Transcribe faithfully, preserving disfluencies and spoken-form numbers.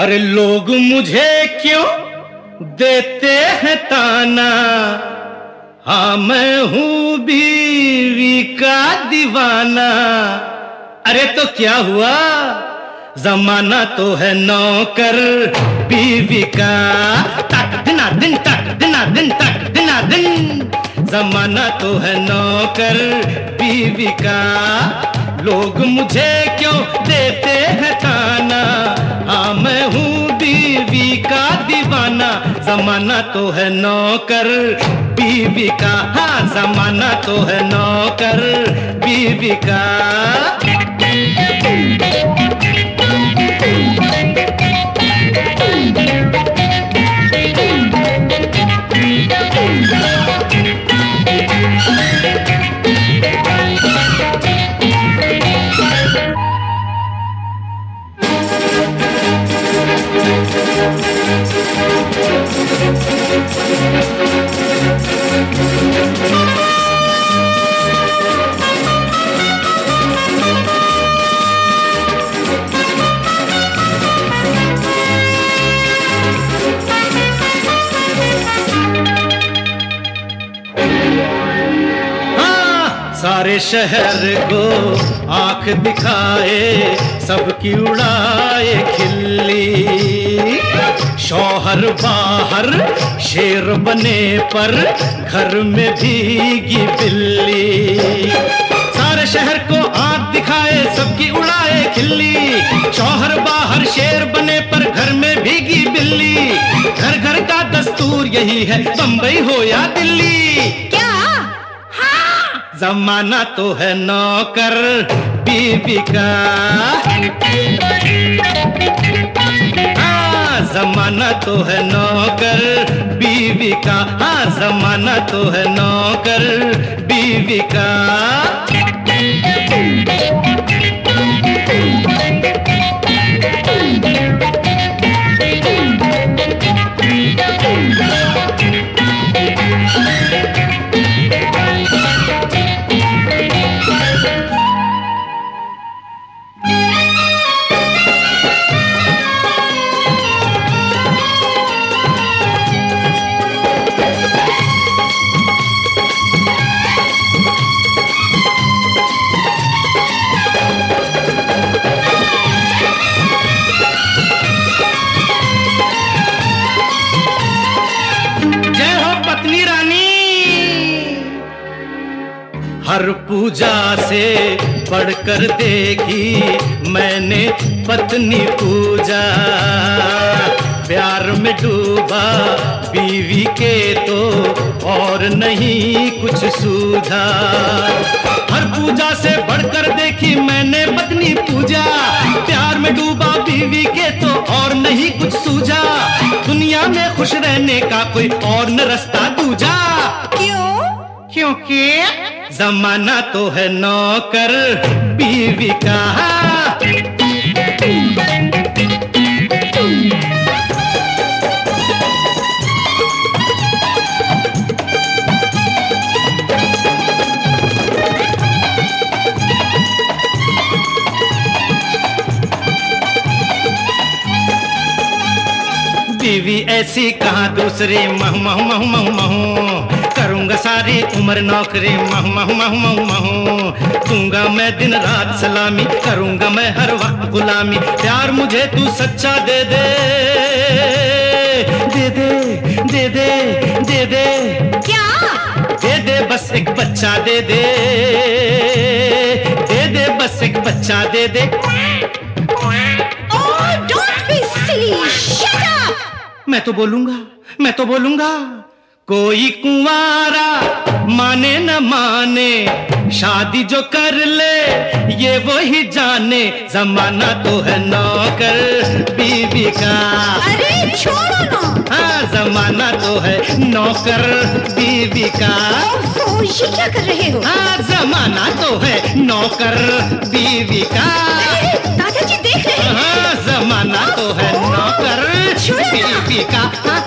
अरे लोग मुझे क्यों देते हैं ताना, हाँ मैं हूँ बीवी का दीवाना। अरे तो क्या हुआ, जमाना तो है नौकर बीवी का। तक दिना दिन तक दिना दिन तक दिना दिन, जमाना तो है नौकर बीवी का। लोग मुझे क्यों देते हैं ताना, हाँ मैं हूँ बीवी का दीवाना। जमाना तो है नौकर बीवी का, हाँ जमाना तो है नौकर बीवी का। सारे शहर को आंख दिखाए, सबकी उड़ाए खिल्ली। शौहर बाहर शेर बने पर घर में भीगी बिल्ली। सारे शहर को आंख दिखाए, सबकी उड़ाए खिल्ली। शौहर बाहर शेर बने पर घर में भीगी बिल्ली। घर घर का दस्तूर यही है, बंबई हो या दिल्ली। क्या जमाना तो है नौकर बीवी का, हाँ जमाना तो है नौकर बीवी का, हाँ जमाना तो है नौकर बीवी का। हर पूजा से बढ़कर देखी मैंने पत्नी पूजा। प्यार में डूबा बीवी के तो और नहीं कुछ सूझा। हर पूजा से बढ़कर देखी मैंने पत्नी पूजा। प्यार में डूबा बीवी के तो और नहीं कुछ सूझा। दुनिया में खुश रहने का कोई और न रास्ता दूजा। क्यों? क्योंकि जमाना तो है नौकर बीवी का। बीवी ऐसी कहाँ दूसरी, मह मह मह मह मह करूंगा सारी उम्र नौकरी, मह मह मह मह मह दूंगा मैं दिन रात सलामी, करूंगा मैं हर वक्त गुलामी। प्यार मुझे तू सच्चा दे दे दे दे दे दे दे दे। क्या? दे दे बस एक बच्चा दे दे दे दे बस एक बच्चा दे दे। Oh, don't be silly. Shut up. मैं तो बोलूंगा मैं तो बोलूंगा। कोई कुंवारा माने न माने, शादी जो कर ले ये वही जाने। जमाना तो है नौकर बीवी का। अरे छोड़ो ना। हाँ जमाना तो है नौकर बीवी का। ओह, ये क्या कर रहे हो? हाँ जमाना तो है नौकर बीवी का। दादाजी देख रहे हैं। हाँ जमाना तो है नौकर बीवी का।